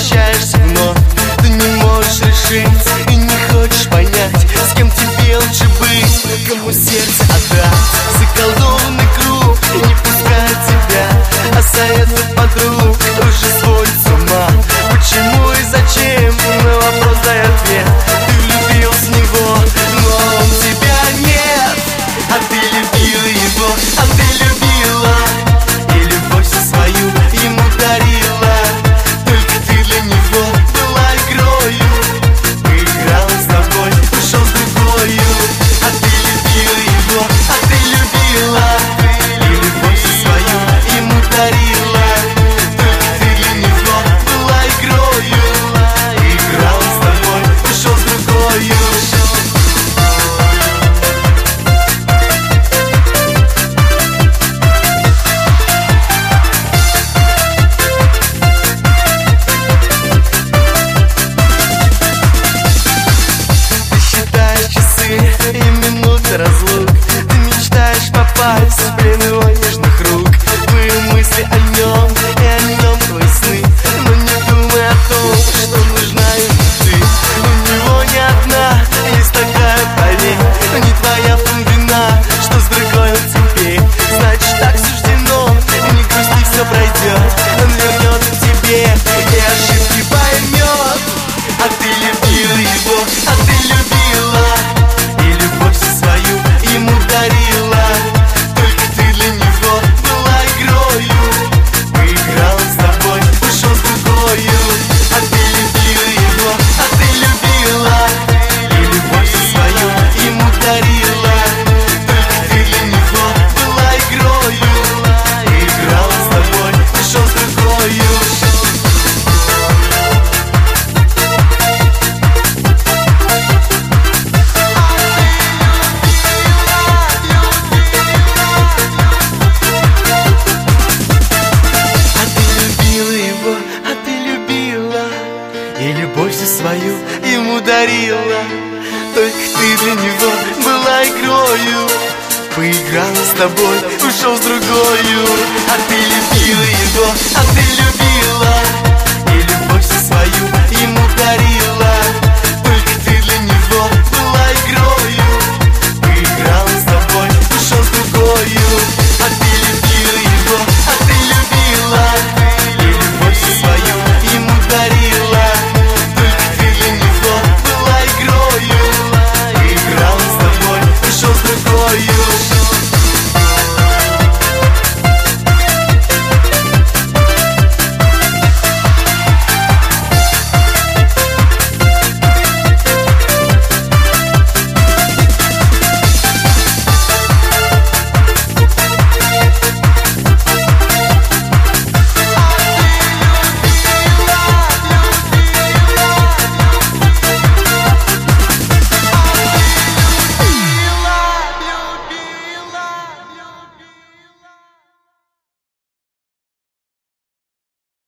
возвращаешься вновь. Ты не можешь решить и не хочешь понять, с кем тебе лучше быть, кому сердце отдать. Заколдованный круг не пускает тебя, а советы подруг уже сводит с ума. Почему и зачем? На вопрос дай ответ. Ты влюбился в него, но он тебя нет. А ты любила его, а ты любила, и любовь всю свою ему дарила. Только ты для него была игрою, поиграл с тобой, ушел с другою. А ты любила его, а ты любила, и любовь всю свою ему дарила. Только ты для него была игрою, поиграл с тобой, ушел с другою. И минуты разлук, ты мечтаешь попасть в плен его нежных рук. Твои мысли о нем и о нем твои сны, но не думай о том, что нужна ему ты. У него не одна, есть такая, поверь, не твоя в том вина, что с другой он теперь. Значит, так суждено, не грусти, все пройдет. Он вернется к тебе и ошибки поймет. А ты любила его, а ты любила, ему дарила. Только ты для него была игрою, поиграл с тобой, ушел с другою. А ты любила его, а ты любила, и любовь свою ему дарила. Только ты для него была игрою, поиграл с тобой, ушел с другою. И любовь всю свою ему дарила. Только ты для него была игрою, поиграл с тобой, ушел с другою. А ты любила его,